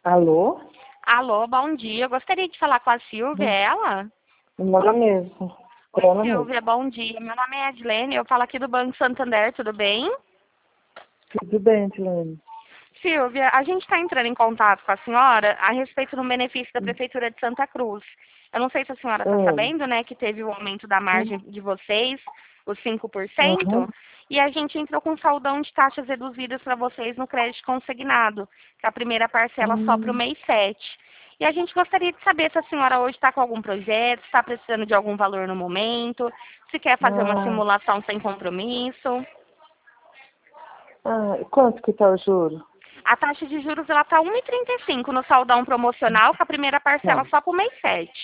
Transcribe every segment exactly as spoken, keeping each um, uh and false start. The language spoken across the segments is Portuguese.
Alô? Alô, bom dia. Eu gostaria de falar com a Silvia, é ela? Ela mesmo. Oi, Ela mesmo. Silvia, bom dia. Meu nome é Edilene, eu falo aqui do Banco Santander, tudo bem? Tudo bem, Tilene? Silvia, a gente está entrando em contato com a senhora a respeito do benefício da Prefeitura de Santa Cruz. Eu não sei se a senhora está Oi. sabendo, né, que teve o aumento da margem de vocês, os cinco por Uhum. cento, e a gente entrou com um saldão de taxas reduzidas para vocês no crédito consignado, que a primeira parcela só para o Hum. mês sete. E a gente gostaria de saber se a senhora hoje está com algum projeto, se está precisando de algum valor no momento, se quer fazer uma Ah, simulação sem compromisso. ah, quanto que tá o juro? A taxa de juros ela está um vírgula trinta e cinco no saldão promocional, com a primeira parcela Não. só para o mês sete.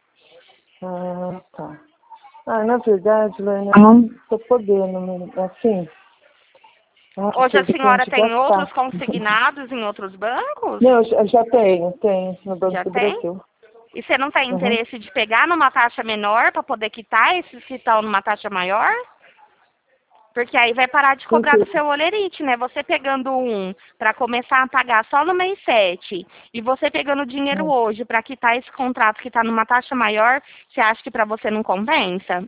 Ah, tá. Ah, na verdade, Lene, eu não tô podendo, né? Assim, acho Hoje que a de senhora repente tem outros gastar. consignados em outros bancos? Não, eu já já tenho, tenho, no Banco Já do tem? Brasil. E você não tem Uhum. interesse de pegar numa taxa menor para poder quitar esses que estão numa taxa maior? Porque aí vai parar de cobrar do Entendi. seu olerite, né? Você pegando um para começar a pagar só no mês sete e você pegando dinheiro Hum. hoje para quitar esse contrato que está numa taxa maior, você acha que para você não compensa?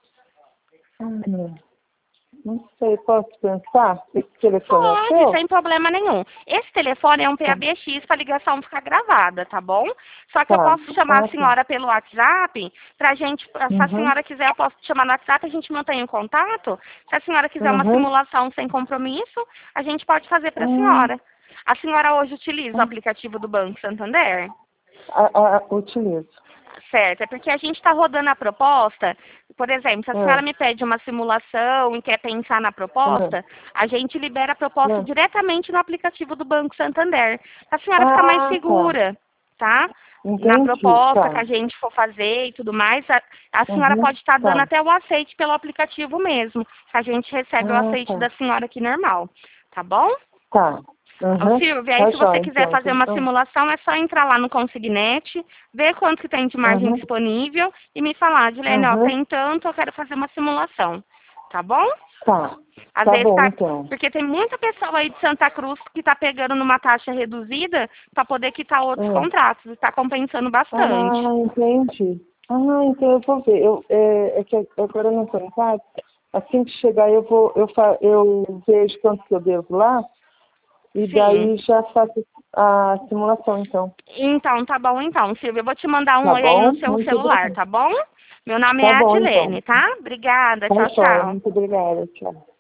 Hum. Não sei, posso pensar? Esse telefone é o Pode, seu? sem problema nenhum. Esse telefone é um Tá. P A B X para ligação ficar gravada, tá bom? Só que eu Tá. posso chamar a Ah, tá. senhora pelo WhatsApp, pra gente, se a Uhum. senhora quiser, eu posso te chamar no WhatsApp, a gente mantém o contato. Se a senhora quiser uma Uhum. simulação sem compromisso, a gente pode fazer para a Hum. senhora. A senhora hoje utiliza o aplicativo do Banco Santander? A, a, a- utilizo. Certo, é porque a gente está rodando a proposta. Por exemplo, se a senhora É. me pede uma simulação e quer pensar na É. proposta, a gente libera a proposta É. diretamente no aplicativo do Banco Santander. Para a senhora ficar mais Ah, tá. segura, tá? Na Entendi. proposta que Tá. a gente for fazer e tudo mais, a, a senhora Uhum. pode estar dando Tá. até o aceite pelo aplicativo mesmo. Que a gente recebe o Ah, aceite tá. da senhora aqui normal, tá bom? Tá. Ô, Uhum. Silvia, aí Tá se você jóia, quiser então. fazer uma Então. simulação, é só entrar lá no Consignet, ver quanto que tem de margem Uhum. disponível e me falar, Dilene, ó, Uhum. tem tanto, eu quero fazer uma simulação. Tá bom? Tá. Às Tá vezes bom, tá. então. Porque tem muita pessoa aí de Santa Cruz que está pegando numa taxa reduzida para poder quitar outros Hum. contratos. Está compensando bastante. Ah, entendi. Ah, então eu vou ver. Eu, é, é que agora eu não estou em casa. Assim que chegar, eu vou, eu, fa, eu vejo quanto que eu devo lá. E Sim. daí já faço a simulação, então. Então, tá bom então, Silvia. Eu vou te mandar um Tá oi aí bom? no seu Muito celular, obrigada. tá bom? Meu nome é Tá bom, Adilene, então. tá? Obrigada. Tá Tchau, jóia. tchau. Muito obrigada. Tchau.